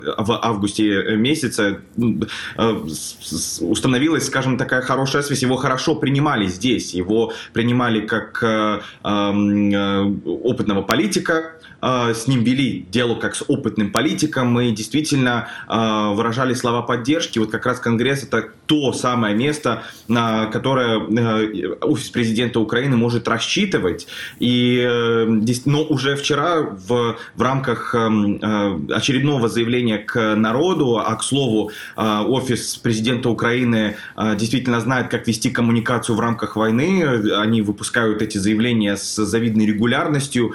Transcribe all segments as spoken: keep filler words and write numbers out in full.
в августе месяце установилась, скажем, такая хорошая связь. Его хорошо принимали здесь. Его принимали как опытного политика. С ним вели дело как с опытным политиком и действительно выражали слова поддержки. Вот как раз Конгресс — это то самое место, на которое офис президента Украины может рассчитывать. И, но уже вчера в, в рамках очередного заявления к народу, а к слову, офис президента Украины действительно знает, как вести коммуникацию в рамках войны. Они выпускают эти заявления с завидной регулярностью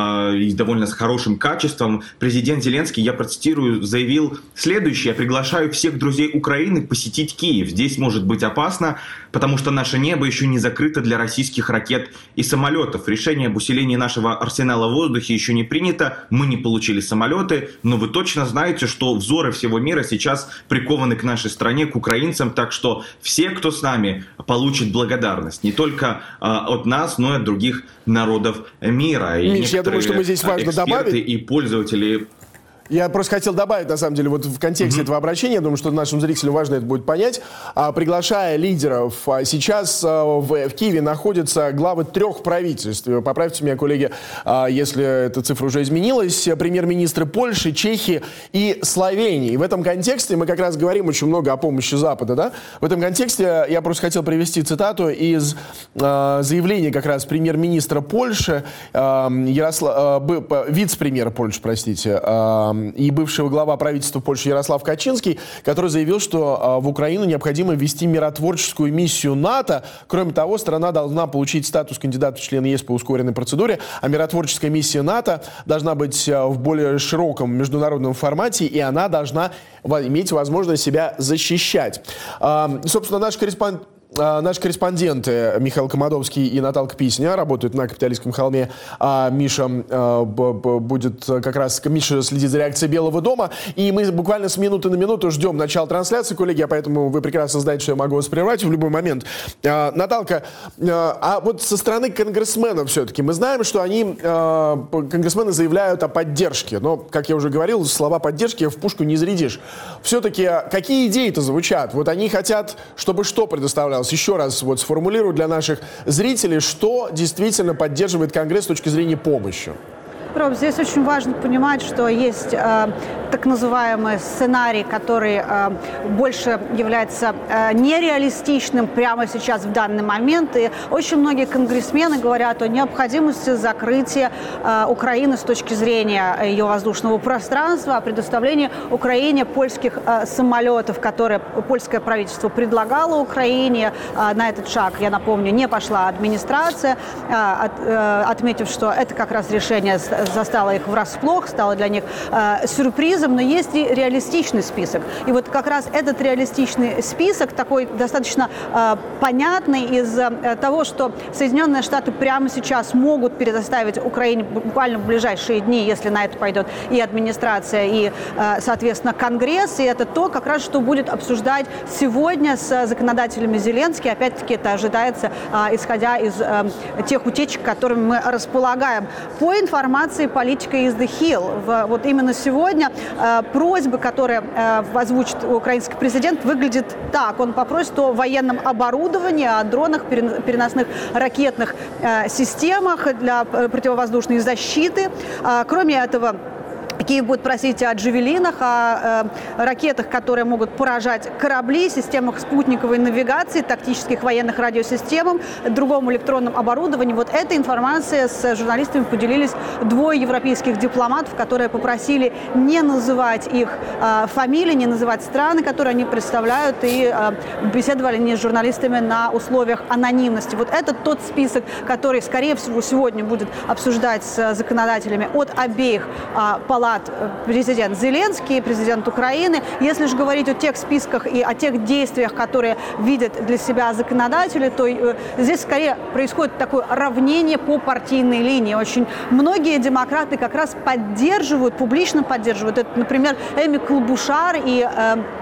и довольно с хорошим качеством. Президент Зеленский, я процитирую, заявил следующее: «Я приглашаю всех друзей Украины посетить Киев. Здесь может быть опасно, потому что наше небо еще не закрыто для российских ракет и самолетов. Решение об усилении нашего арсенала в воздухе еще не принято. Мы не получили самолеты, но вы точно знаете, что взоры всего мира сейчас прикованы к нашей стране, к украинцам, так что все, кто с нами, получат благодарность. Не только э, от нас, но и от других народов мира». И Миш, я думаю, что мы здесь важно добавить. И пользователи... Я просто хотел добавить, на самом деле, вот в контексте mm-hmm. этого обращения, я думаю, что нашим зрителям важно это будет понять, а, приглашая лидеров, а, сейчас а, в, в Киеве находятся главы трех правительств. Поправьте меня, коллеги, а, если эта цифра уже изменилась. Премьер-министры Польши, Чехии и Словении. И в этом контексте мы как раз говорим очень много о помощи Запада, да? В этом контексте я просто хотел привести цитату из а, заявления как раз премьер-министра Польши, а, Яросла... а, вице-премьера Польши, простите, а, и бывшего глава правительства Польши Ярослав Качинский, который заявил, что а, в Украину необходимо ввести миротворческую миссию НАТО. Кроме того, страна должна получить статус кандидата в члены ЕС по ускоренной процедуре, а миротворческая миссия НАТО должна быть а, в более широком международном формате, и она должна иметь возможность себя защищать. А, собственно, наш корреспондент Наши корреспонденты Михаил Комодовский и Наталка Писня работают на Капитолийском холме. А Миша а, б, б, будет как раз... Миша следит за реакцией Белого дома. И мы буквально с минуты на минуту ждем начала трансляции, коллеги, поэтому вы прекрасно знаете, что я могу вас прервать в любой момент. А, Наталка, а, а вот со стороны конгрессменов все-таки мы знаем, что они, а, конгрессмены заявляют о поддержке. Но, как я уже говорил, слова поддержки в пушку не зарядишь. Все-таки какие идеи-то звучат? Вот они хотят, чтобы что предоставлялось? Еще раз вот сформулирую для наших зрителей, что действительно поддерживает Конгресс с точки зрения помощи. Роб, здесь очень важно понимать, что есть э, так называемый сценарий, который э, больше является э, нереалистичным прямо сейчас в данный момент. И очень многие конгрессмены говорят о необходимости закрытия э, Украины с точки зрения ее воздушного пространства, о предоставлении Украине польских э, самолетов, которые польское правительство предлагало Украине. Э, на этот шаг, я напомню, не пошла администрация, э, от, э, отметив, что это как раз решение застало их врасплох, стало для них э, сюрпризом, но есть и реалистичный список. И вот как раз этот реалистичный список, такой достаточно э, понятный из-за э, того, что Соединенные Штаты прямо сейчас могут предоставить Украине буквально в ближайшие дни, если на это пойдет и администрация, и, э, соответственно, Конгресс. И это то, как раз, что будет обсуждать сегодня с законодателями Зеленский. Опять-таки, это ожидается, э, исходя из э, тех утечек, которыми мы располагаем. По информации политика из The Hill. Вот именно сегодня э, просьба, которую э, озвучит украинский президент, выглядит так. Он попросит о военном оборудовании, о дронах, переносных ракетных э, системах для противовоздушной защиты. Э, кроме этого, Киев будет просить о джавелинах, о э, ракетах, которые могут поражать корабли, системах спутниковой навигации, тактических военных радиосистемах, другому электронному оборудованию. Вот этой информацией с журналистами поделились двое европейских дипломатов, которые попросили не называть их э, фамилии, не называть страны, которые они представляют, и э, беседовали не с журналистами на условиях анонимности. Вот это тот список, который, скорее всего, сегодня будет обсуждать с законодателями от обеих э, палат президент Зеленский, президент Украины. Если же говорить о тех списках и о тех действиях, которые видят для себя законодатели, то э, здесь скорее происходит такое равнение по партийной линии. Очень многие демократы как раз поддерживают, публично поддерживают. Это, например, Эми Клобушар и э,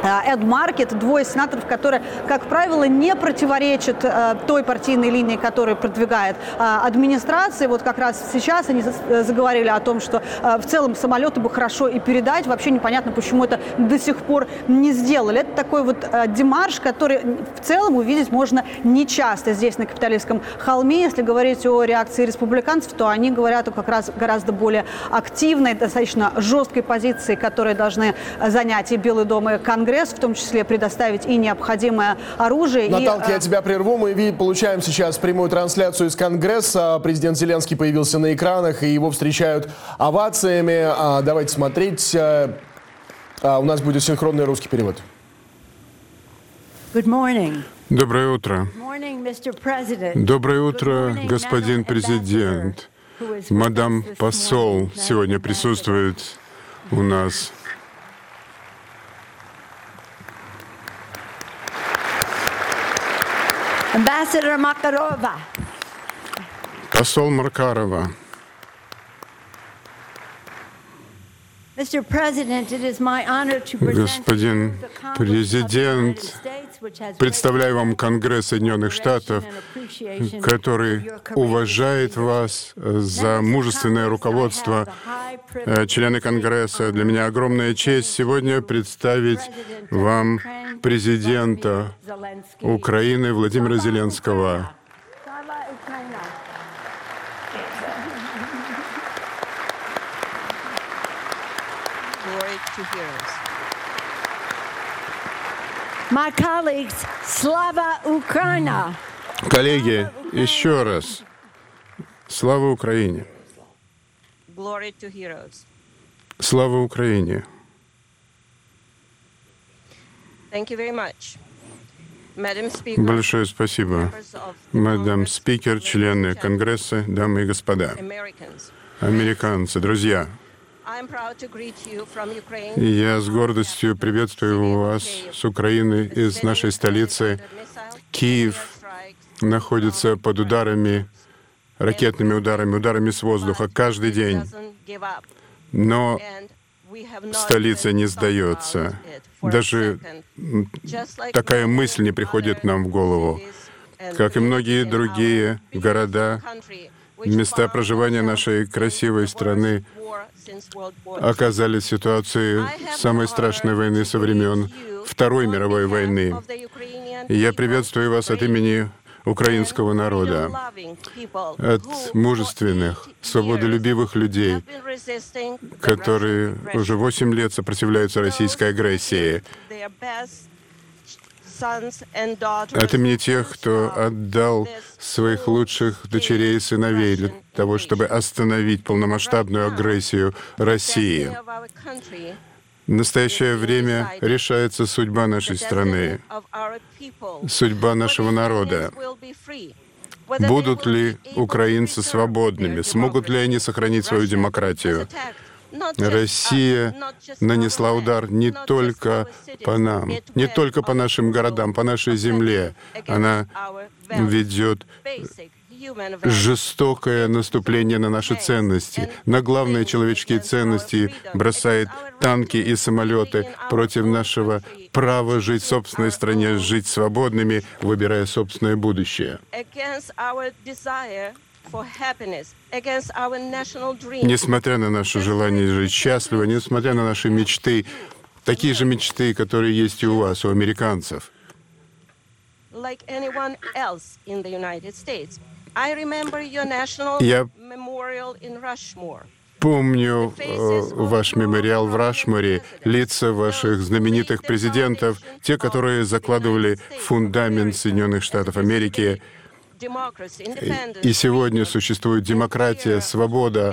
Эд-маркет, двое сенаторов, которые, как правило, не противоречат э, той партийной линии, которую продвигает э, администрация. Вот как раз сейчас они заговорили о том, что э, в целом самолеты бы хорошо и передать. Вообще непонятно, почему это до сих пор не сделали. Это такой вот э, демарш, который в целом увидеть можно нечасто здесь, на Капитолийском холме. Если говорить о реакции республиканцев, то они говорят о как раз гораздо более активной, достаточно жесткой позиции, которые должны занять и Белый дом, и Конгресс. Конгресс, в том числе предоставить и необходимое оружие. Наталка, и, я тебя прерву. Мы получаем сейчас прямую трансляцию из Конгресса. Президент Зеленский появился на экранах, и его встречают овациями. Давайте смотреть. У нас будет синхронный русский перевод. Good morning. Доброе утро. Morning, Mister President. Доброе утро, morning, господин Madam президент. Ambassador, who is with Мадам us this посол morning. сегодня Madam присутствует у нас. Ambassador Makarova. Посол Маркарова. Mister President, it is my honor to present Господин you the Congress of the президент, United States, which has представляю вам recognized Конгресс Соединенных Штатов, and appreciation который of your courageous уважает leadership. вас за мужественное руководство. Члены Конгресса, для меня огромная честь сегодня представить вам президента Украины Владимира Зеленского. My colleagues, Slava Ukraina. Коллеги, еще раз. Слава Украине! Glory to heroes. Слава Украине! Thank you very much. Madam Speaker, Большое спасибо. members of the Мадам Congress, спикер, члены Конгресса, дамы и господа, Americans. американцы, друзья. I'm proud to greet you from Ukraine. Я с гордостью приветствую вас с Украины, из нашей столицы. Киев находится под ударами, ракетными ударами, ударами с воздуха каждый день. Но столица не сдается. Даже такая мысль не приходит нам в голову. Как и многие другие города, места проживания нашей красивой страны оказались в ситуации самой страшной войны со времен Второй мировой войны. И я приветствую вас от имени украинского народа, от мужественных, свободолюбивых людей, которые уже восемь лет сопротивляются российской агрессии, от имени тех, кто отдал своих лучших дочерей и сыновей для того, чтобы остановить полномасштабную агрессию России. В настоящее время решается судьба нашей страны, судьба нашего народа. Будут ли украинцы свободными? Смогут ли они сохранить свою демократию? Россия нанесла удар не только по нам, не только по нашим городам, по нашей земле. Она ведет жестокое наступление на наши ценности, на главные человеческие ценности, бросает танки и самолеты против нашего права жить в собственной стране, жить свободными, выбирая собственное будущее. Несмотря на наше желание жить счастливо, несмотря на наши мечты, такие же мечты, которые есть и у вас, у американцев. Я помню э, ваш мемориал в Рашморе, лица ваших знаменитых президентов, те, которые закладывали фундамент Соединенных Штатов Америки. И сегодня существует демократия, свобода,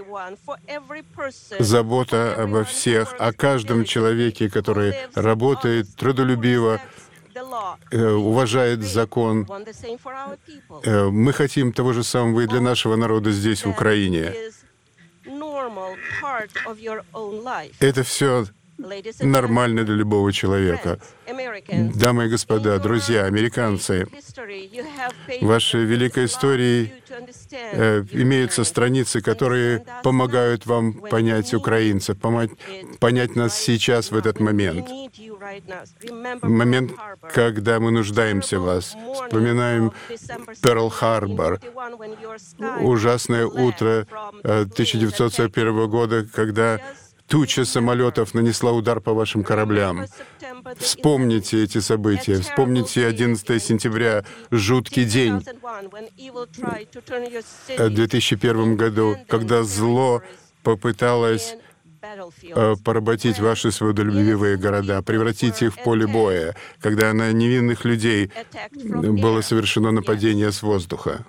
забота обо всех, о каждом человеке, который работает трудолюбиво, уважает закон. Мы хотим того же самого и для нашего народа здесь, в Украине. Это все нормальный для любого человека. Дамы и господа, друзья, американцы, в вашей великой истории э, имеются страницы, которые помогают вам понять украинцев, помать, понять нас сейчас, в этот момент. Момент, когда мы нуждаемся в вас. Вспоминаем Перл-Харбор, ужасное утро тысяча девятьсот сорок первого года, когда туча самолетов нанесла удар по вашим кораблям. Вспомните эти события. Вспомните одиннадцатое сентября, жуткий день в две тысячи первом году, когда зло попыталось поработить ваши свободолюбивые города, превратить их в поле боя, когда на невинных людей было совершено нападение с воздуха.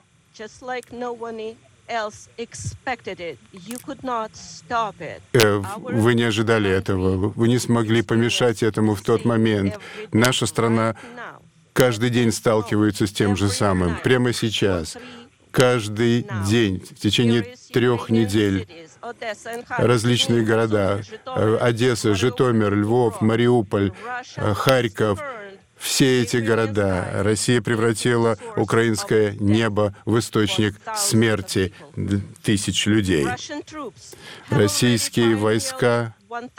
Вы не ожидали этого, вы не смогли помешать этому в тот момент. Наша страна каждый день сталкивается с тем же самым, прямо сейчас. Каждый день, в течение трех недель, различные города, Одесса, Житомир, Львов, Мариуполь, Харьков, все эти города Россия превратила украинское небо в источник смерти тысяч людей. Российские войска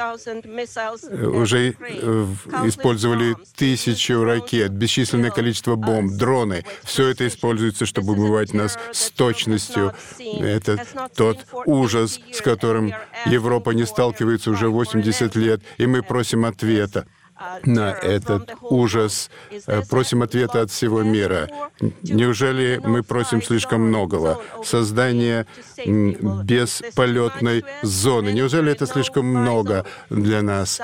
уже использовали тысячу ракет, бесчисленное количество бомб, дроны. Все это используется, чтобы убивать нас с точностью. Это тот ужас, с которым Европа не сталкивается уже восемьдесят лет, и мы просим ответа на этот ужас, просим ответа от всего мира. Неужели мы просим слишком многого? Создание бесполетной зоны. Неужели это слишком много для нас?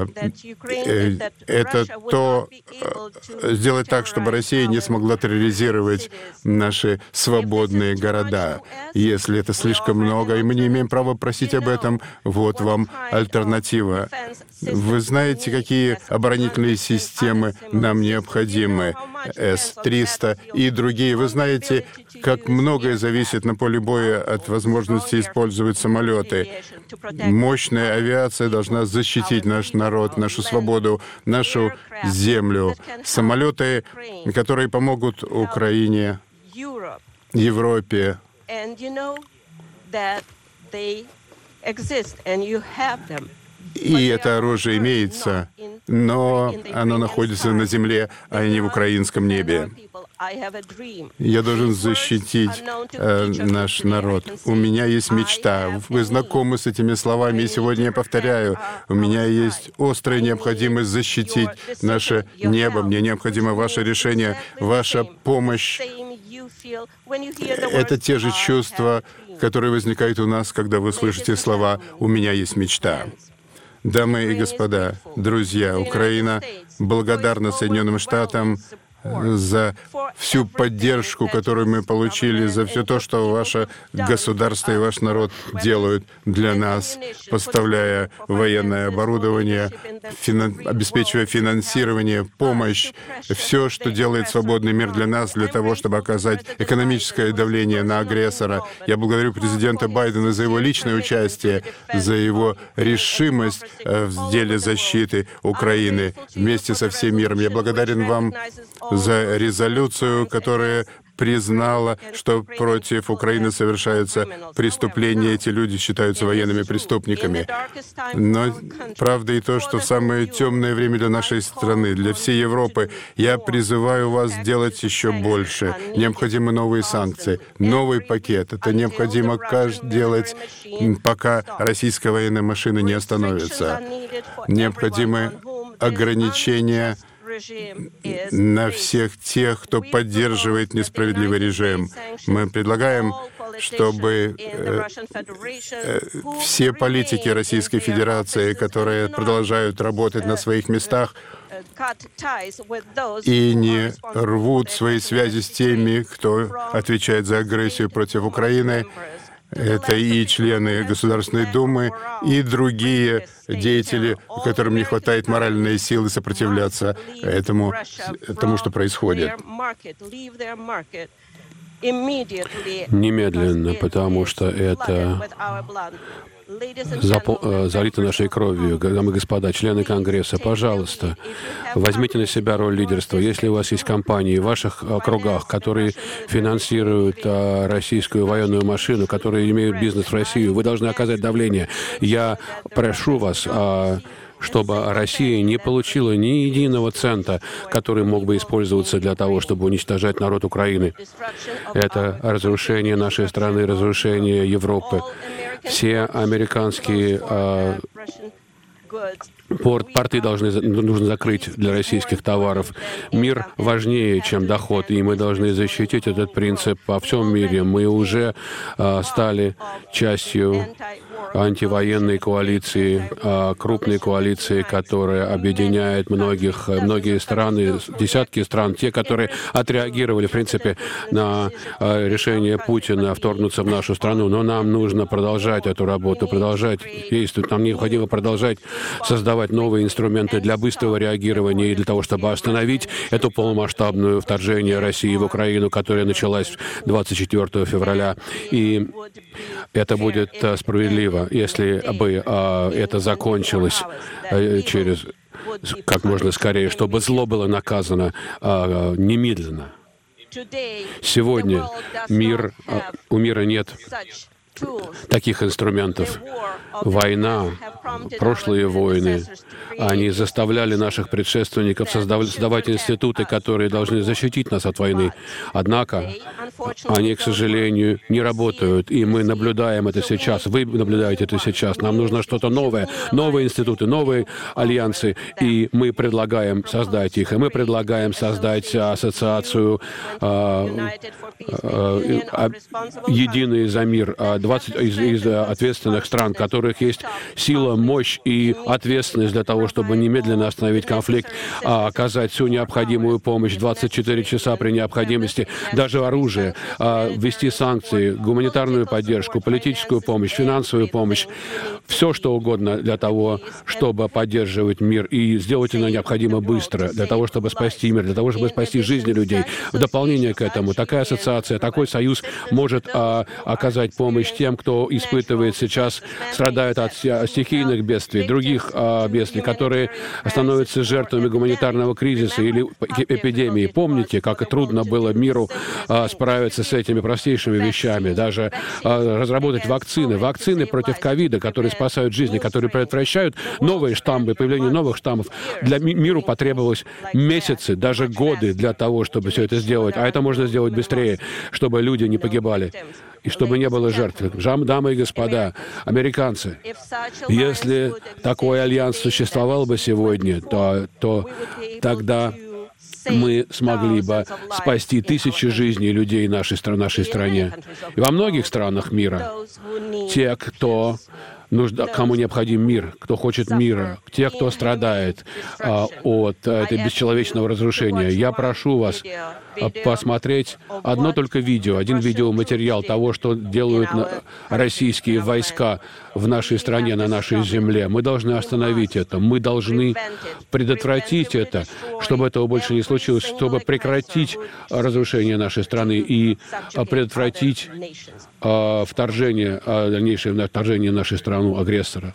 Это то, сделать так, чтобы Россия не смогла терроризировать наши свободные города. Если это слишком много, и мы не имеем права просить об этом, вот вам альтернатива. Вы знаете, какие оборонительные системы нам необходимы, эс триста и другие. Вы знаете, как многое зависит на поле боя от возможности использовать самолеты. Мощная авиация должна защитить наш народ, нашу свободу, нашу землю. Самолеты, которые помогут Украине, Европе. И это оружие имеется, но оно находится на земле, а не в украинском небе. Я должен защитить э, наш народ. У меня есть мечта. Вы знакомы с этими словами, и сегодня я повторяю. У меня есть острая необходимость защитить наше небо. Мне необходимо ваше решение, ваша помощь. Это те же чувства, которые возникают у нас, когда вы слышите слова «У меня есть мечта». Дамы и господа, друзья, Украина благодарна Соединенным Штатам за всю поддержку, которую мы получили, за все то, что ваше государство и ваш народ делают для нас, поставляя военное оборудование, финан... обеспечивая финансирование, помощь, все, что делает свободный мир для нас, для того, чтобы оказать экономическое давление на агрессора. Я благодарю президента Байдена за его личное участие, за его решимость в деле защиты Украины вместе со всем миром. Я благодарен вам за резолюцию, которая признала, что против Украины совершаются преступления, эти люди считаются военными преступниками. Но правда и то, что в самое темное время для нашей страны, для всей Европы, я призываю вас делать еще больше. Необходимы новые санкции, новый пакет. Это необходимо делать, пока российская военная машина не остановится. Необходимы ограничения на всех тех, кто поддерживает несправедливый режим. Мы предлагаем, чтобы э, э, все политики Российской Федерации, которые продолжают работать на своих местах и не рвут свои связи с теми, кто отвечает за агрессию против Украины, это и члены Государственной Думы, и другие деятели, которым не хватает моральной силы сопротивляться этому, тому, что происходит. Немедленно, потому что это запо- залиты нашей кровью. Дамы и господа, члены Конгресса, пожалуйста, возьмите на себя роль лидерства. Если у вас есть компании в ваших кругах, которые финансируют а, российскую военную машину, которые имеют бизнес в Россию, вы должны оказать давление. Я прошу вас, а, чтобы Россия не получила ни единого цента, который мог бы использоваться для того, чтобы уничтожать народ Украины. Это разрушение нашей страны, разрушение Европы. Все американские а, порт, порты должны, нужно закрыть для российских товаров. Мир важнее, чем доход, и мы должны защитить этот принцип во всем мире. Мы уже а, стали частью антивоенной коалиции, крупной коалиции, которая объединяет многих, многие страны, десятки стран, те, которые отреагировали, в принципе, на решение Путина вторгнуться в нашу страну. Но нам нужно продолжать эту работу, продолжать действовать. Нам необходимо продолжать создавать новые инструменты для быстрого реагирования и для того, чтобы остановить это полномасштабное вторжение России в Украину, которое началось двадцать четвёртого февраля. И это будет справедливо, если бы а, это закончилось а, через как можно скорее, чтобы зло было наказано а, немедленно. Сегодня мир, а, у мира нет таких инструментов. Война, прошлые войны, они заставляли наших предшественников создавать институты, которые должны защитить нас от войны. Однако они, к сожалению, не работают, и мы наблюдаем это сейчас. Вы наблюдаете это сейчас. Нам нужно что-то новое, новые институты, новые альянсы, и мы предлагаем создать их. И мы предлагаем создать ассоциацию э, э, э, «Единый за мир», двадцать из, из ответственных стран, у которых есть сила, мощь и ответственность для того, чтобы немедленно остановить конфликт, оказать всю необходимую помощь двадцать четыре часа при необходимости, даже оружие, ввести санкции, гуманитарную поддержку, политическую помощь, финансовую помощь, все что угодно для того, чтобы поддерживать мир. И сделать это необходимо быстро, для того, чтобы спасти мир, для того, чтобы спасти жизни людей. В дополнение к этому, такая ассоциация, такой союз может а, оказать помощь тем, кто испытывает сейчас, страдает от стихийных бедствий, других а, бедствий, которые становятся жертвами гуманитарного кризиса или эпидемии. Помните, как трудно было миру а, справиться с этими простейшими вещами, даже а, разработать вакцины, вакцины против ковида, которые спасают жизни, которые предотвращают новые штаммы, появление новых штаммов. Для ми- миру потребовалось месяцы, даже годы для того, чтобы все это сделать, а это можно сделать быстрее, чтобы люди не погибали и чтобы не было жертв. Дамы и господа, американцы, если такой альянс существовал бы сегодня, то, то тогда мы смогли бы спасти тысячи жизней людей нашей, в нашей стране. И во многих странах мира те, кто нужда, кому необходим мир, кто хочет мира, те, кто страдает а, от этого бесчеловечного разрушения. Я прошу вас а, посмотреть одно только видео, один видеоматериал того, что делают на, российские войска в нашей стране, на нашей земле. Мы должны остановить это, мы должны предотвратить это, чтобы этого больше не случилось, чтобы прекратить разрушение нашей страны и а, предотвратить а, вторжение, а, дальнейшее вторжение в нашу страну агрессора.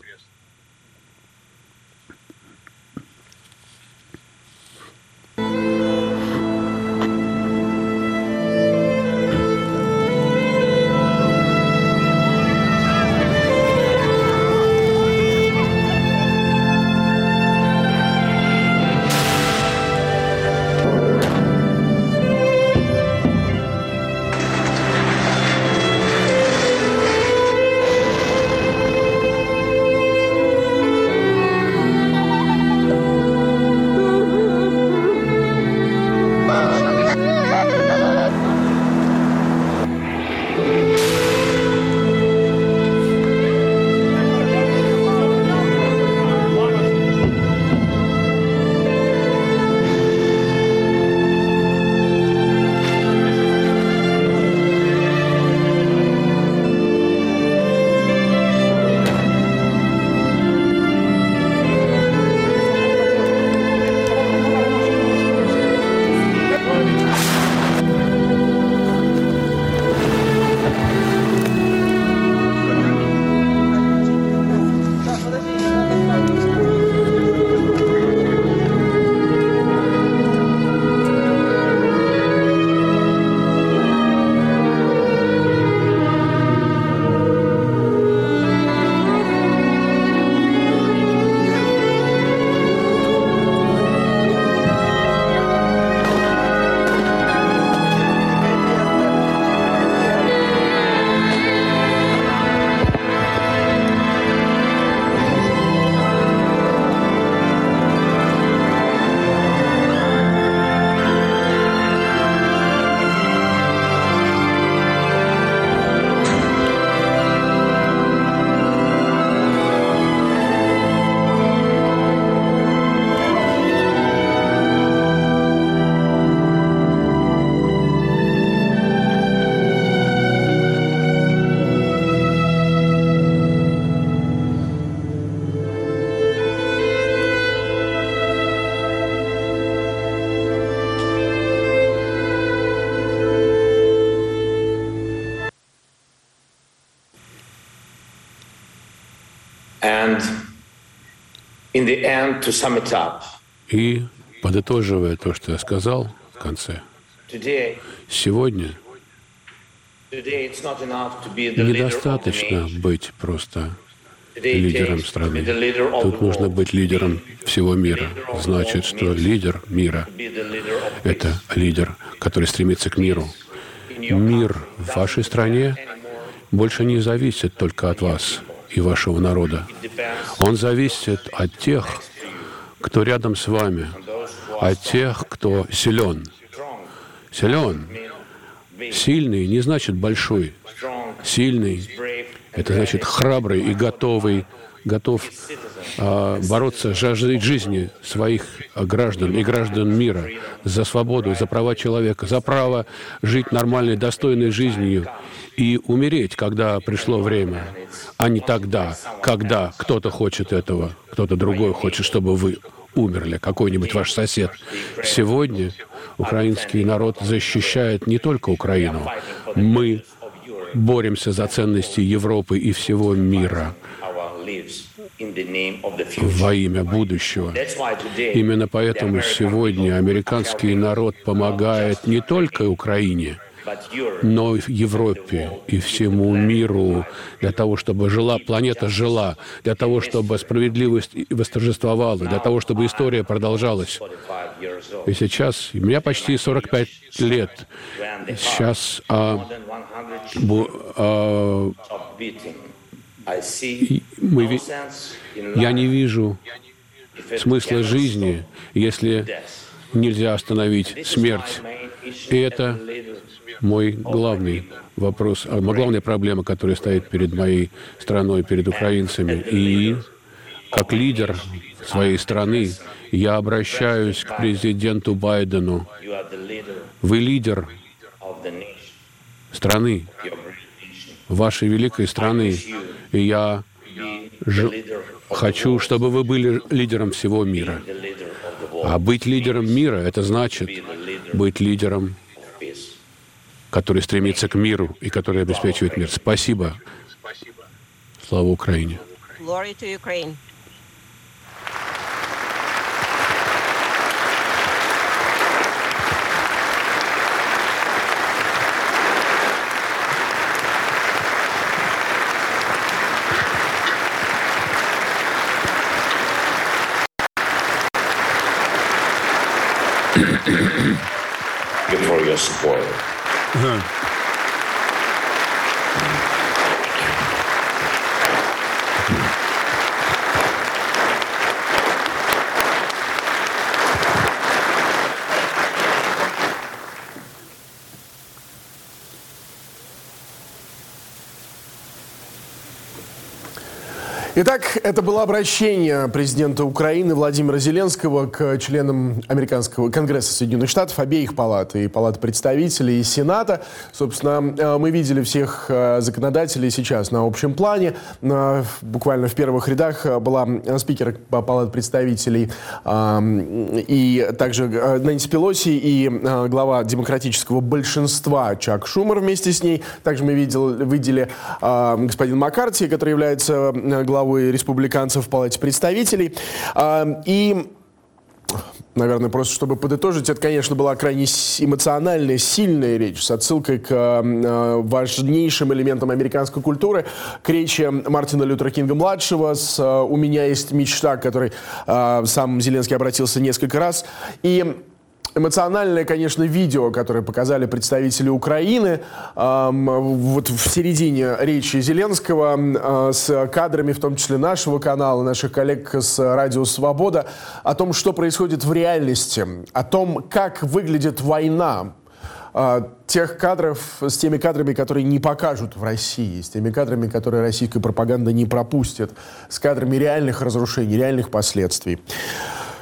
И, подытоживая то, что я сказал в конце, сегодня недостаточно быть просто лидером страны. Тут нужно быть лидером всего мира. Значит, что лидер мира — это лидер, который стремится к миру. Мир в вашей стране больше не зависит только от вас и вашего народа. Он зависит от тех, кто рядом с вами, от тех, кто силен. Силен. Сильный не значит большой. Сильный — это значит храбрый и готовый, готов а, бороться, жаждать жизни своих граждан и граждан мира за свободу, за права человека, за право жить нормальной, достойной жизнью и умереть, когда пришло время, а не тогда, когда кто-то хочет этого, кто-то другой хочет, чтобы вы умерли, какой-нибудь ваш сосед. Сегодня украинский народ защищает не только Украину. Мы боремся за ценности Европы и всего мира во имя будущего. Именно поэтому сегодня американский народ помогает не только Украине, но и Европе и всему миру для того, чтобы жила, планета жила, для того, чтобы справедливость восторжествовала, для того, чтобы история продолжалась. И сейчас, у меня почти сорок пять лет, сейчас а, бу, а, мы, я не вижу смысла жизни, если нельзя остановить смерть. И это мой главный вопрос, главная проблема, которая стоит перед моей страной, перед украинцами. И как лидер своей страны я обращаюсь к президенту Байдену. Вы лидер страны, вашей великой страны. И я ж... хочу, чтобы вы были лидером всего мира. А быть лидером мира — это значит быть лидером, который стремится к миру и который обеспечивает мир. Спасибо. Слава Украине. For your support. Итак, это было обращение президента Украины Владимира Зеленского к членам Американского Конгресса Соединенных Штатов, обеих палат, и Палаты представителей, и Сената. Собственно, мы видели всех законодателей сейчас на общем плане. Буквально в первых рядах была спикер Палаты представителей и также Нэнси Пелоси и глава демократического большинства Чак Шумер вместе с ней. Также мы видели, видели господина Маккарти, который является главой республиканцев в Палате представителей. И, наверное, просто чтобы подытожить, это, конечно, была крайне эмоциональная, сильная речь с отсылкой к важнейшим элементам американской культуры, к речи Мартина Лютера Кинга-младшего с «У меня есть мечта», к которой сам Зеленский обратился несколько раз. И эмоциональное, конечно, видео, которое показали представители Украины эм, вот в середине речи Зеленского э, с кадрами, в том числе нашего канала, наших коллег с Радио Свобода, о том, что происходит в реальности, о том, как выглядит война, э, тех кадров, с теми кадрами, которые не покажут в России, с теми кадрами, которые российская пропаганда не пропустит, с кадрами реальных разрушений, реальных последствий.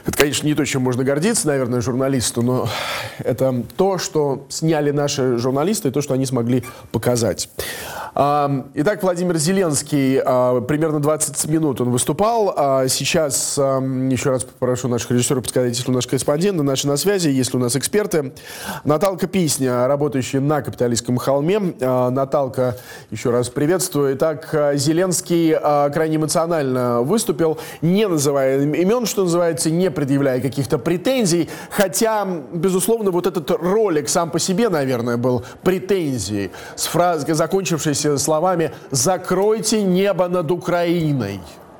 Это, конечно, не то, чем можно гордиться, наверное, журналисту, но это то, что сняли наши журналисты, и то, что они смогли показать. Итак, Владимир Зеленский, примерно двадцать минут он выступал. Сейчас еще раз попрошу наших режиссеров подсказать, если у нас корреспонденты, наши на связи, если у нас эксперты. Наталка Писня, работающая на Капитолийском холме. Наталка, еще раз приветствую. Итак, Зеленский крайне эмоционально выступил, не называя имен, что называется, не предъявляя каких-то претензий. Хотя, безусловно, вот этот ролик сам по себе, наверное, был претензией. С фразой, закончившейся словами «Закройте небо над Украиной».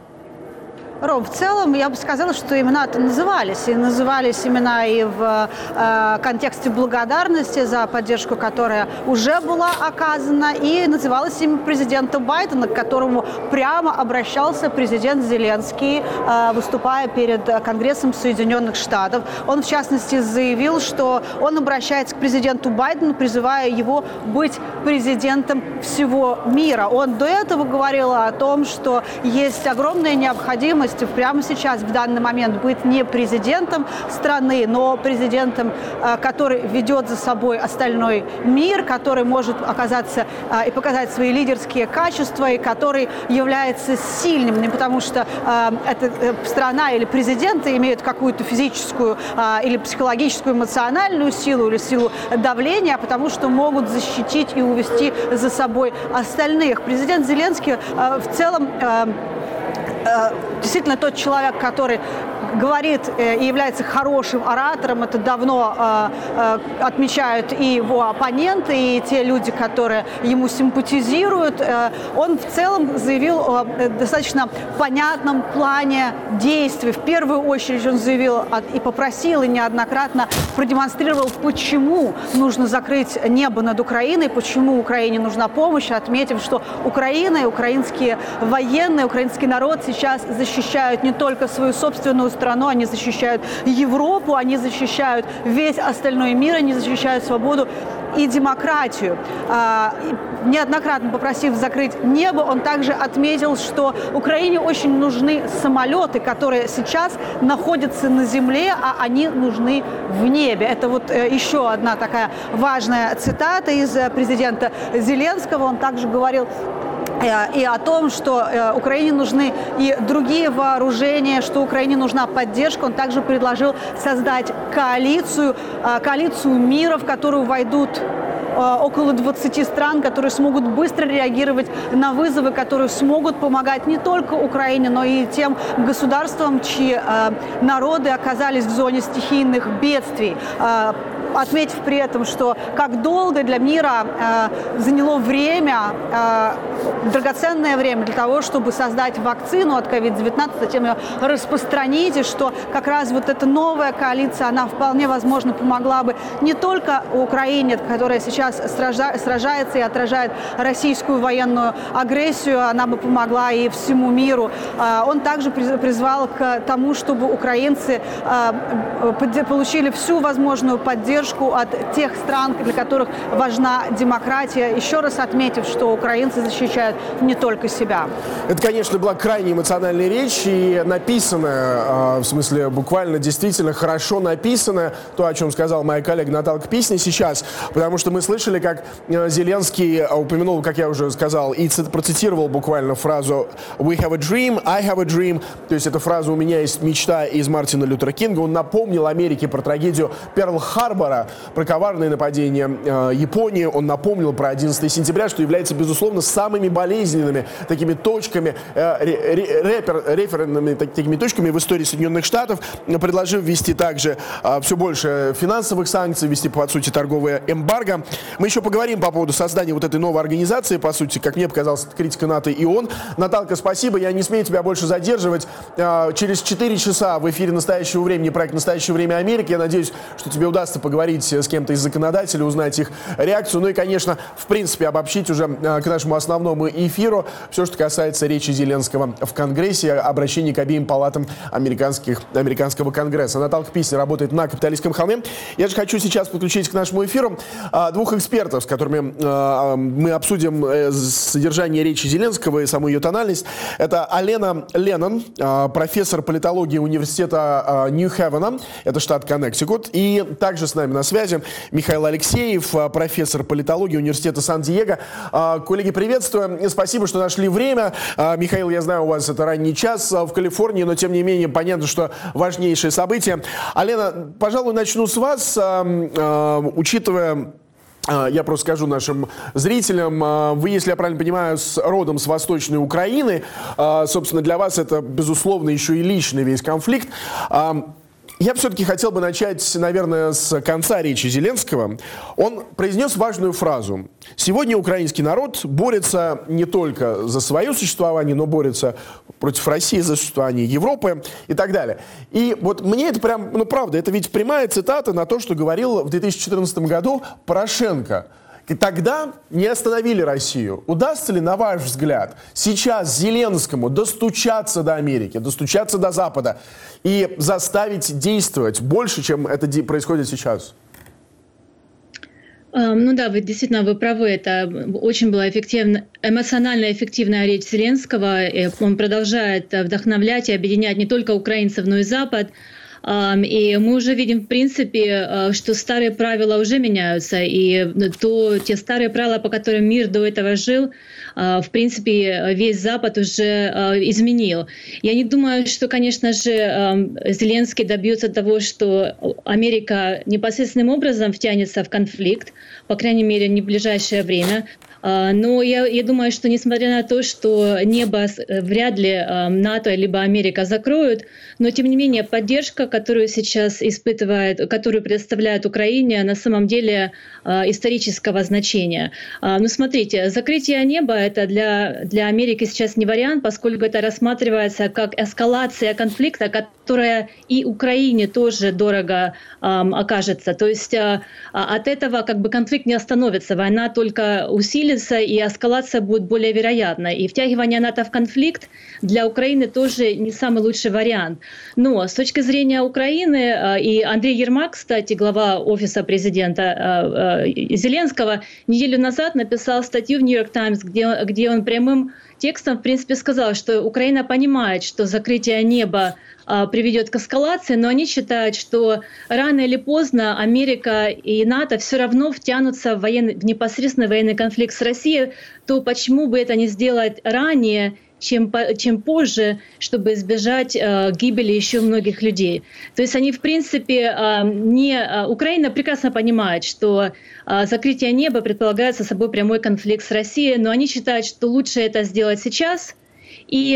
Ром, в целом, я бы сказала, что имена-то назывались. И назывались имена и в э, контексте благодарности за поддержку, которая уже была оказана, и называлось имя президента Байдена, к которому прямо обращался президент Зеленский, э, выступая перед Конгрессом Соединенных Штатов. Он, в частности, заявил, что он обращается к президенту Байдену, призывая его быть президентом всего мира. Он до этого говорил о том, что есть огромная необходимость прямо сейчас, в данный момент, быть не президентом страны, но президентом, который ведет за собой остальной мир, который может оказаться и показать свои лидерские качества, и который является сильным, не потому что эта страна или президенты имеют какую-то физическую или психологическую, эмоциональную силу или силу давления, а потому что могут защитить и увести за собой остальных. Президент Зеленский в целом действительно тот человек, который говорит и является хорошим оратором. Это давно э, э, отмечают и его оппоненты, и те люди, которые ему симпатизируют. Э, он в целом заявил о достаточно понятном плане действий. В первую очередь он заявил и попросил, и неоднократно продемонстрировал, почему нужно закрыть небо над Украиной, почему Украине нужна помощь, отметив, что Украина и украинские военные, украинский народ сейчас защищают не только свою собственную страну, они защищают Европу, они защищают весь остальной мир, они защищают свободу и демократию. Неоднократно попросив закрыть небо, он также отметил, что Украине очень нужны самолеты, которые сейчас находятся на земле, а они нужны в небе. Это вот еще одна такая важная цитата из президента Зеленского. Он также говорил и о том, что Украине нужны и другие вооружения, что Украине нужна поддержка. Он также предложил создать коалицию, коалицию мира, в которую войдут около двадцати стран, которые смогут быстро реагировать на вызовы, которые смогут помогать не только Украине, но и тем государствам, чьи народы оказались в зоне стихийных бедствий. Отметив при этом, что как долго для мира э, заняло время, э, драгоценное время для того, чтобы создать вакцину от ковид девятнадцать, затем ее распространить, и что как раз вот эта новая коалиция, она вполне возможно помогла бы не только Украине, которая сейчас сража, сражается и отражает российскую военную агрессию, она бы помогла и всему миру. Э, он также призвал к тому, чтобы украинцы э, получили всю возможную поддержку от тех стран, для которых важна демократия, еще раз отметив, что украинцы защищают не только себя. Это, конечно, была крайне эмоциональная речь и написанная, в смысле буквально действительно хорошо написанная, то, о чем сказала моя коллега Наталка Писня сейчас, потому что мы слышали, как Зеленский упомянул, как я уже сказал, и процитировал буквально фразу «We have a dream, I have a dream», то есть эта фраза «У меня есть мечта» из Мартина Лютера Кинга. Он напомнил Америке про трагедию Перл-Харбора, про коварное нападение э, Японии. Он напомнил про одиннадцатое сентября, что является, безусловно, самыми болезненными такими точками, э, репер, референными такими точками в истории Соединенных Штатов, предложив ввести также э, все больше финансовых санкций, ввести, по сути, торговое эмбарго. Мы еще поговорим по поводу создания вот этой новой организации, по сути, как мне показалось, критика НАТО и ООН. Наталка, спасибо. Я не смею тебя больше задерживать. Э, через четыре часа в эфире «Настоящего времени» проект «Настоящее время Америки». Я надеюсь, что тебе удастся поговорить поговорить с кем-то из законодателей, узнать их реакцию. Ну и, конечно, в принципе, обобщить уже к нашему основному эфиру все, что касается речи Зеленского в Конгрессе, обращений к обеим палатам американских, американского Конгресса. Наталка Писня работает на Капитолийском холме. Я же хочу сейчас подключить к нашему эфиру двух экспертов, с которыми мы обсудим содержание речи Зеленского и саму ее тональность. Это Алена Леннон, профессор политологии университета Нью-Хевена, это штат Коннектикут. И также с нами на связи Михаил Алексеев, профессор политологии университета Сан-Диего. Коллеги, приветствую. Спасибо, что нашли время. Михаил, я знаю, у вас это ранний час в Калифорнии, но тем не менее понятно, что важнейшее событие. Алена, пожалуй, начну с вас, учитывая... Я просто скажу нашим зрителям, вы, если я правильно понимаю, с родом с Восточной Украины, собственно, для вас это, безусловно, еще и личный весь конфликт. Я все-таки хотел бы начать, наверное, с конца речи Зеленского. Он произнес важную фразу. Сегодня украинский народ борется не только за свое существование, но борется против России, за существование Европы и так далее. И вот мне это прям, ну правда, это ведь прямая цитата на то, что говорил в две тысячи четырнадцатом году Порошенко. И тогда не остановили Россию. Удастся ли, на ваш взгляд, сейчас Зеленскому достучаться до Америки, достучаться до Запада и заставить действовать больше, чем это происходит сейчас? Ну да, вы действительно вы правы. Это очень была эффективна, эмоционально эффективная речь Зеленского. Он продолжает вдохновлять и объединять не только украинцев, но и Запад. И мы уже видим, в принципе, что старые правила уже меняются, и то, те старые правила, по которым мир до этого жил, в принципе, весь Запад уже изменил. Я не думаю, что, конечно же, Зеленский добьется того, что Америка непосредственным образом втянется в конфликт, по крайней мере, не в ближайшее время. Но я, я думаю, что несмотря на то, что небо вряд ли НАТО либо Америка закроют, но тем не менее поддержка, которую сейчас испытывает, которую предоставляет Украине, на самом деле исторического значения. Ну смотрите, закрытие неба — это для, для Америки сейчас не вариант, поскольку это рассматривается как эскалация конфликта, которая и Украине тоже дорого эм, окажется. То есть э, от этого как бы конфликт не остановится, война только усилится, и эскалация будет более вероятна. И втягивание НАТО в конфликт для Украины тоже не самый лучший вариант. Но с точки зрения Украины, и Андрей Ермак, кстати, глава офиса президента Зеленского, неделю назад написал статью в Нью-Йорк Таймс, где, где он прямым текстом, в принципе, сказал, что Украина понимает, что закрытие неба а, приведет к эскалации, но они считают, что рано или поздно Америка и НАТО все равно втянутся в, военный, в непосредственный военный конфликт с Россией, то почему бы это не сделать ранее, чем, чем позже, чтобы избежать э, гибели еще многих людей. То есть они, в принципе, э, не... Э, Украина прекрасно понимает, что э, закрытие неба предполагает собой прямой конфликт с Россией, но они считают, что лучше это сделать сейчас и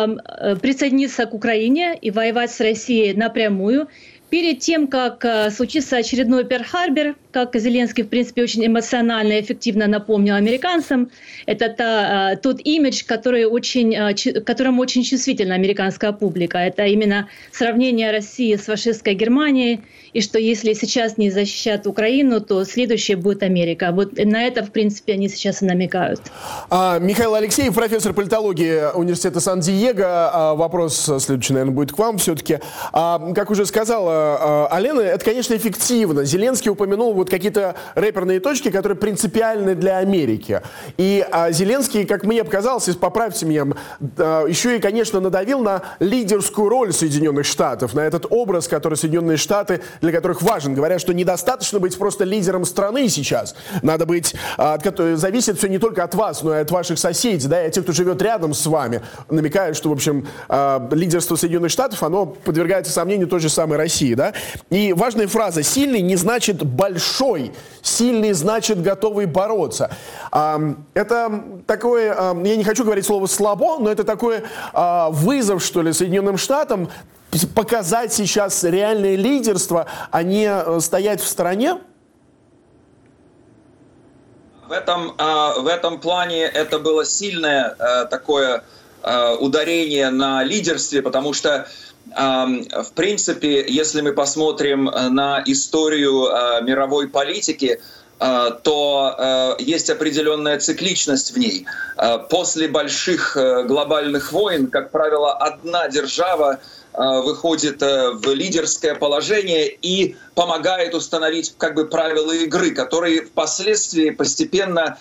э, присоединиться к Украине и воевать с Россией напрямую, перед тем, как э, случится очередной Перл-Харбор, как Зеленский, в принципе, очень эмоционально и эффективно напомнил американцам, это та, э, тот имидж, который очень, э, ч, которому очень чувствительна американская публика. Это именно сравнение России с фашистской Германией, и что если сейчас не защищат Украину, то следующее будет Америка. Вот на это, в принципе, они сейчас и намекают. А, Михаил Алексеев, профессор политологии университета Сан-Диего. А, вопрос следующий, наверное, будет к вам все-таки. А, как уже сказала а, Алена, это, конечно, эффективно. Зеленский упомянул вот какие-то рэперные точки, которые принципиальны для Америки. И а, Зеленский, как мне показалось, поправьте меня, а, еще и, конечно, надавил на лидерскую роль Соединенных Штатов, на этот образ, который Соединенные Штаты, для которых важен. Говорят, что недостаточно быть просто лидером страны сейчас. Надо быть, а, зависит все не только от вас, но и от ваших соседей, да, и от тех, кто живет рядом с вами. Намекают, что, в общем, а, лидерство Соединенных Штатов, оно подвергается сомнению той же самой России, да. И важная фраза: «Сильный не значит большой, сильный значит готовый бороться». А, это такое, а, я не хочу говорить слово «слабо», но это такой а, вызов, что ли, Соединенным Штатам показать сейчас реальное лидерство, а не стоять в стороне? В этом, в этом плане это было сильное такое ударение на лидерстве, потому что в принципе, если мы посмотрим на историю мировой политики, то есть определенная цикличность в ней. После больших глобальных войн, как правило, одна держава выходит в лидерское положение и помогает установить как бы правила игры, которые впоследствии постепенно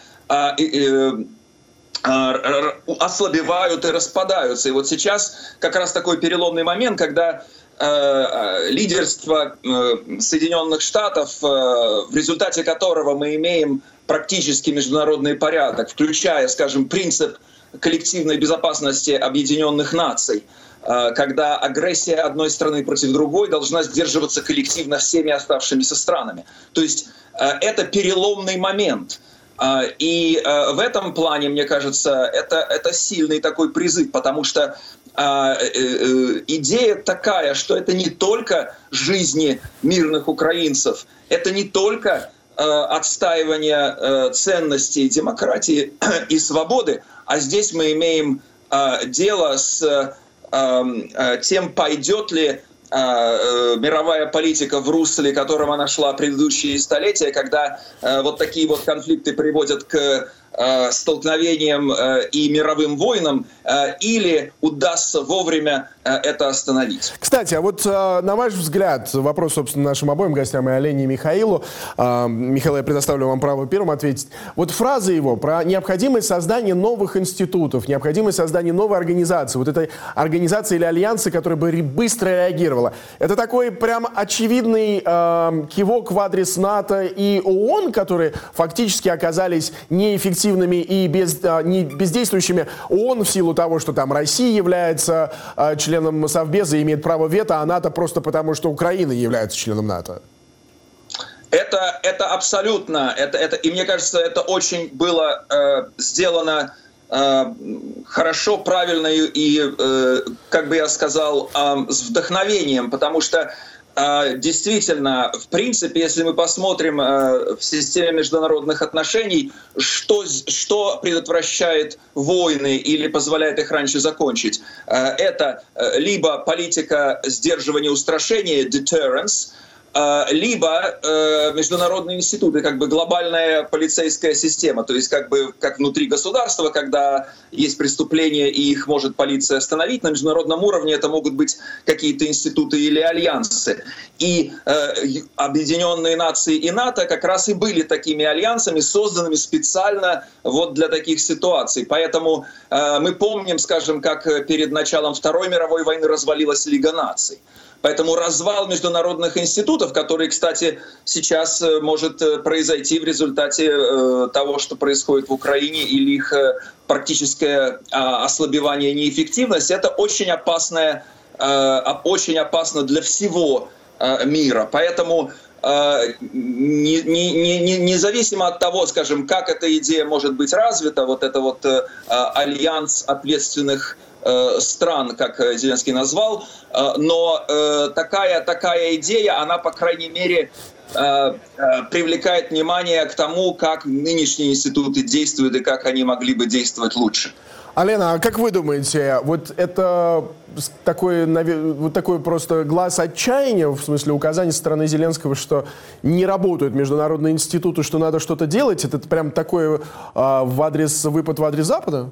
ослабевают и распадаются. И вот сейчас как раз такой переломный момент, когда э, лидерство э, Соединенных Штатов, э, в результате которого мы имеем практически международный порядок, включая, скажем, принцип коллективной безопасности Объединенных Наций, э, когда агрессия одной страны против другой должна сдерживаться коллективно всеми оставшимися странами. То есть э, это переломный момент. И в этом плане, мне кажется, это, это сильный такой призыв, потому что идея такая, что это не только жизни мирных украинцев, это не только отстаивание ценностей демократии и свободы, а здесь мы имеем дело с тем, пойдет ли мировая политика в русле, которым она шла предыдущие столетия, когда э, вот такие вот конфликты приводят к э, столкновениям э, и мировым войнам, э, или удастся вовремя э, это остановить. Кстати, а вот э, на ваш взгляд, вопрос, собственно, нашим обоим гостям, и Олене, и Михаилу. Э, Михаил, я предоставлю вам право первым ответить. Вот фраза его про необходимость создания новых институтов, необходимость создания новой организации, вот этой организации или альянса, которая бы быстро реагировала. Это такой прям очевидный э, кивок в адрес НАТО и ООН, которые фактически оказались неэффективными и без, э, не бездействующими. ООН в силу того, что там Россия является э, членом Совбеза и имеет право вето, а НАТО просто потому, что Украина является членом НАТО. Это, это абсолютно, это, это, и мне кажется, это очень было э, сделано хорошо, правильно и, как бы я сказал, с вдохновением, потому что действительно, в принципе, если мы посмотрим в системе международных отношений, что, что предотвращает войны или позволяет их раньше закончить, это либо политика сдерживания устрашения, deterrence, либо э, международные институты, как бы глобальная полицейская система, то есть как бы как внутри государства, когда есть преступления и их может полиция остановить, на международном уровне это могут быть какие-то институты или альянсы. И э, Объединенные Нации и НАТО как раз и были такими альянсами, созданными специально вот для таких ситуаций. Поэтому э, мы помним, скажем, как перед началом Второй мировой войны развалилась Лига наций. Поэтому развал международных институтов, который, кстати, сейчас может произойти в результате того, что происходит в Украине, или их практическое ослабевание, неэффективность, это очень опасное, очень опасно для всего мира. Поэтому независимо от того, скажем, как эта идея может быть развита, вот это вот альянс ответственных стран, как Зеленский назвал, но такая, такая идея, она, по крайней мере, привлекает внимание к тому, как нынешние институты действуют и как они могли бы действовать лучше. Алена, а как вы думаете, вот это такой, вот такой просто глаз отчаяния, в смысле указания со стороны Зеленского, что не работают международные институты, что надо что-то делать, это прям такой а, в адрес, выпад в адрес Запада?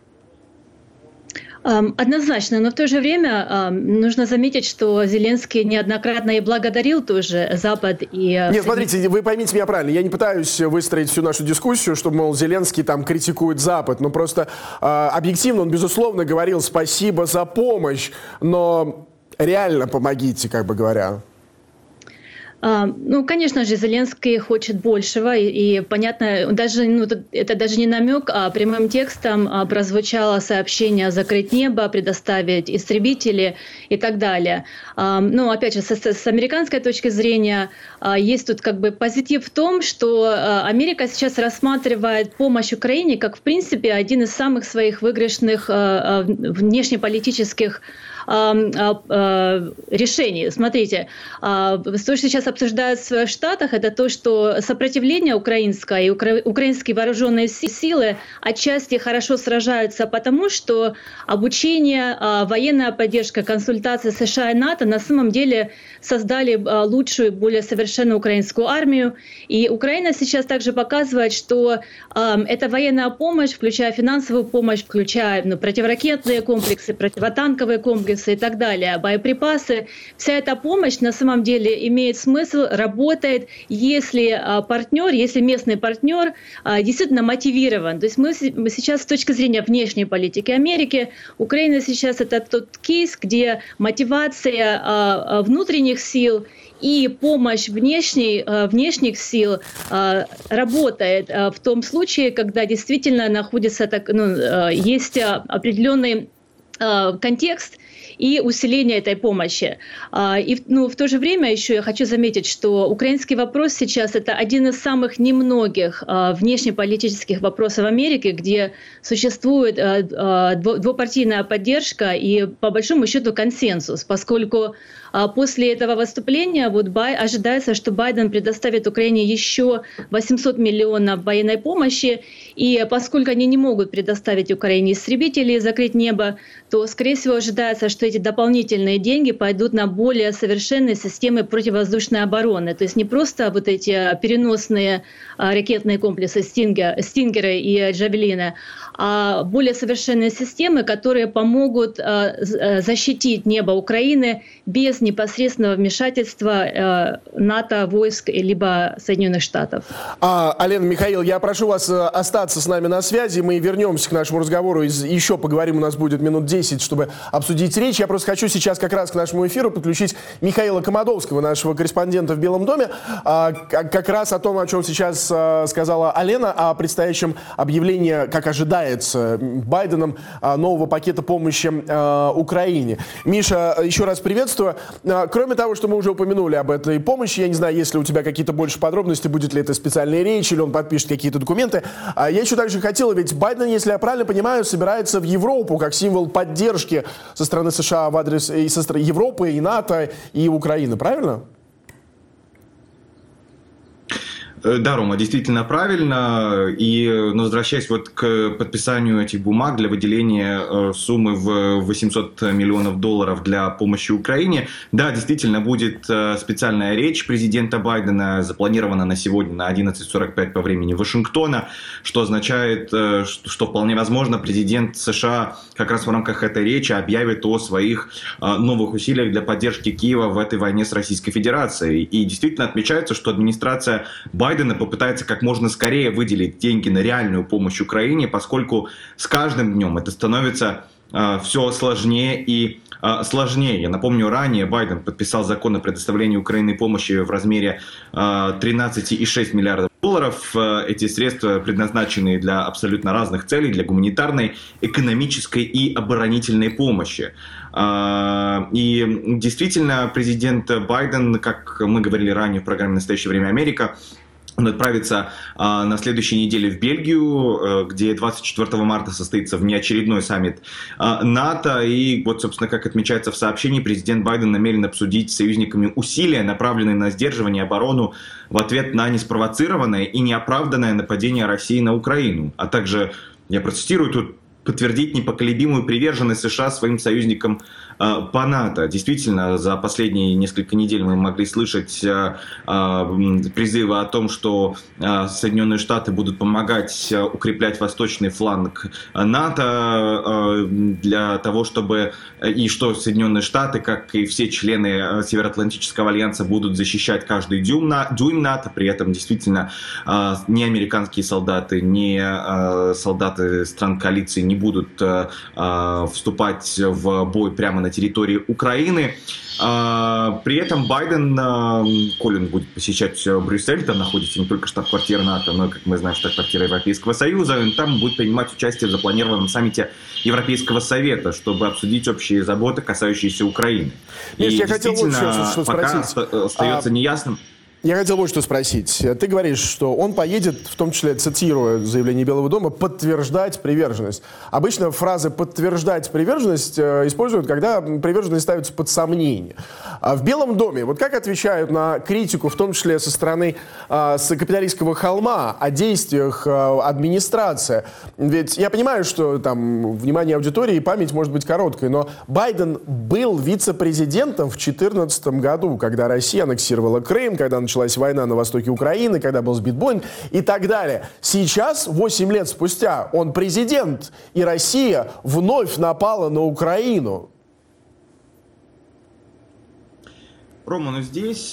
Однозначно, но в то же время нужно заметить, что Зеленский неоднократно и благодарил тоже Запад. И... Нет, смотрите, вы поймите меня правильно, я не пытаюсь выстроить всю нашу дискуссию, чтобы, мол, Зеленский там критикует Запад, но просто э, объективно он, безусловно, говорил спасибо за помощь, но реально помогите, как бы говоря. Ну, конечно же, Зеленский хочет большего, и, и понятно, даже, ну, это даже не намек, а прямым текстом прозвучало сообщение закрыть небо, предоставить истребители и так далее. Ну, опять же, с, с американской точки зрения, есть тут как бы позитив в том, что Америка сейчас рассматривает помощь Украине как, в принципе, один из самых своих выигрышных внешнеполитических решений. Смотрите, то, что сейчас обсуждают в Штатах, это то, что сопротивление украинское и украинские вооруженные силы отчасти хорошо сражаются, потому что обучение, военная поддержка, консультации США и НАТО на самом деле создали лучшую, более совершенную украинскую армию. И Украина сейчас также показывает, что эта военная помощь, включая финансовую помощь, включая ну, противоракетные комплексы, противотанковые комплексы и так далее, боеприпасы, вся эта помощь на самом деле имеет смысл, работает, если партнер, если местный партнер действительно мотивирован. То есть мы сейчас с точки зрения внешней политики Америки, Украина сейчас это тот кейс, где мотивация внутренних сил и помощь внешней, внешних сил работает в том случае, когда действительно находится, так, ну, есть определенный контекст и усиление этой помощи. И ну, в то же время еще я хочу заметить, что украинский вопрос сейчас это один из самых немногих внешнеполитических вопросов Америки, где существует двупартийная поддержка и по большому счету консенсус, поскольку после этого выступления вот, Бай, ожидается, что Байден предоставит Украине еще восемьсот миллионов военной помощи, и поскольку они не могут предоставить Украине истребители и закрыть небо, то, скорее всего, ожидается, что эти дополнительные деньги пойдут на более совершенные системы противовоздушной обороны. То есть не просто вот эти переносные ракетные комплексы «Стингер», «Стингеры» и «Джавелины», а более совершенные системы, которые помогут защитить небо Украины без непосредственного вмешательства НАТО, войск либо Соединенных Штатов. А, Алена, Михаил, я прошу вас остаться с нами на связи. Мы вернемся к нашему разговору. Еще поговорим, у нас будет минут десять, чтобы обсудить речь. Я просто хочу сейчас как раз к нашему эфиру подключить Михаила Комодовского, нашего корреспондента в Белом доме, как раз о том, о чем сейчас сказала Алена, о предстоящем объявлении, как ожидается Байденом, нового пакета помощи Украине. Миша, еще раз приветствую. Кроме того, что мы уже упомянули об этой помощи, я не знаю, есть ли у тебя какие-то больше подробности, будет ли это специальная речь, или он подпишет какие-то документы. Я еще также хотел, ведь Байден, если я правильно понимаю, собирается в Европу как символ поддержки со стороны США в адрес и со стороны Европы, и НАТО, и Украины, правильно? Да, Рома, действительно правильно. И ну, возвращаясь вот к подписанию этих бумаг для выделения э, суммы в восемьсот миллионов долларов для помощи Украине, да, действительно будет э, специальная речь президента Байдена, запланирована на сегодня на одиннадцать сорок пять по времени Вашингтона, что означает, э, что, что вполне возможно президент США как раз в рамках этой речи объявит о своих э, новых усилиях для поддержки Киева в этой войне с Российской Федерацией. И действительно отмечается, что администрация Байдена Байдена попытается как можно скорее выделить деньги на реальную помощь Украине, поскольку с каждым днем это становится э, все сложнее и э, сложнее. Я напомню, ранее Байден подписал закон о предоставлении Украине помощи в размере э, тринадцать целых шесть десятых миллиарда долларов. Эти средства предназначены для абсолютно разных целей, для гуманитарной, экономической и оборонительной помощи. И действительно, президент Байден, как мы говорили ранее в программе «Настоящее время Америка», он отправится а, на следующей неделе в Бельгию, где двадцать четвёртого марта состоится внеочередной саммит а, НАТО. И вот, собственно, как отмечается в сообщении, президент Байден намерен обсудить с союзниками усилия, направленные на сдерживание и оборону в ответ на неспровоцированное и неоправданное нападение России на Украину. А также, я процитирую тут, подтвердить непоколебимую приверженность США своим союзникам э, по НАТО. Действительно, за последние несколько недель мы могли слышать э, э, призывы о том, что э, Соединенные Штаты будут помогать э, укреплять восточный фланг НАТО э, для того, чтобы и что Соединенные Штаты, как и все члены Североатлантического альянса, будут защищать каждый дюйм, на, дюйм НАТО. При этом действительно э, ни американские солдаты, ни э, солдаты стран коалиции не будут э, э, вступать в бой прямо на территории Украины. Э, при этом Байден, э, Колин будет посещать Брюссель, там находится не только штаб-квартира НАТО, но и, как мы знаем, штаб-квартира Европейского Союза. Он там будет принимать участие в запланированном саммите Европейского Совета, чтобы обсудить общие заботы, касающиеся Украины. Миш, И я хотел вот действительно, что пока спросить. остается а... неясным. Я хотел вот что спросить. Ты говоришь, что он поедет, в том числе, цитируя заявление Белого дома, подтверждать приверженность. Обычно фразы «подтверждать приверженность» используют, когда приверженность ставится под сомнение. А в Белом доме, вот как отвечают на критику, в том числе со стороны а, с капиталистского холма, о действиях а, администрации? Ведь я понимаю, что там внимание аудитории и память может быть короткой, но Байден был вице-президентом в две тысячи четырнадцатом году, когда Россия аннексировала Крым, когда началась война на востоке Украины, когда был сбит Боинг и так далее. Сейчас, восемь лет спустя, он президент, и Россия вновь напала на Украину. Рома, ну здесь